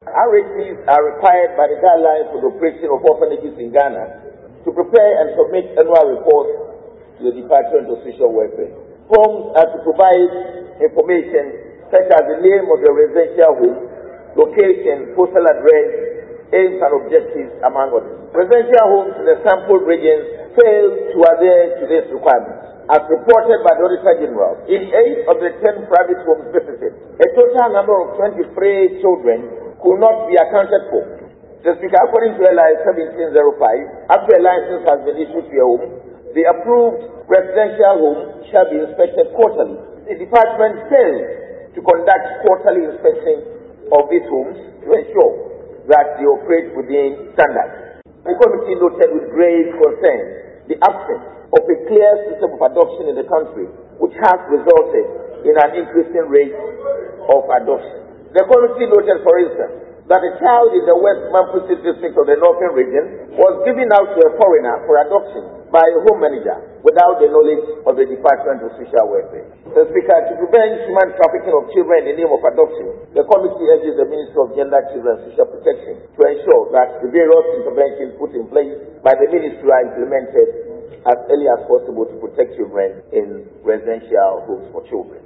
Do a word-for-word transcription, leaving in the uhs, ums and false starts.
R H Ps are required by the guidelines for the operation of orphanages in Ghana to prepare and submit annual reports to the Department of Social Welfare. Homes are to provide information such as the name of the residential home, location, postal address, aims and objectives, among others. Residential homes in the sampled regions fail to adhere to this requirement. As reported by the Auditor General, in eight of the ten private homes visited, a total number of twenty-three children could not be accounted for. The Speaker, according to L I seventeen oh five, after a license has been issued to a home, the approved residential home shall be inspected quarterly. The department failed to conduct quarterly inspection of these homes to ensure that they operate within standards. The committee noted with grave concern the absence of a clear system of adoption in the country, which has resulted in an increasing rate of adoption. The committee noted, for instance, that a child in the West Mampisi district of the Northern region was given out to a foreigner for adoption by a home manager without the knowledge of the Department of Social Welfare. The Speaker, to prevent human trafficking of children in the name of adoption, the committee urges the Ministry of Gender, Children and Social Protection to ensure that the various interventions put in place by the ministry are implemented as early as possible to protect children in residential homes for children.